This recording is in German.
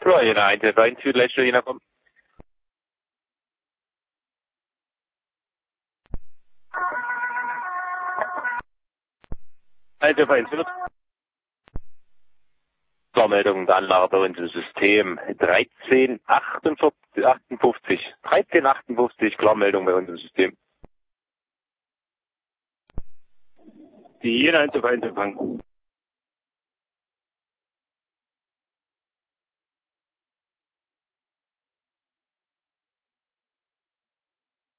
So, Jena 1F1, Südleitstelle, Jena kommt. 1F1 Süd. Meldung der Anlage bei uns im System 1358. Klarmeldung bei uns im System. Die Jena 1F1 empfangen.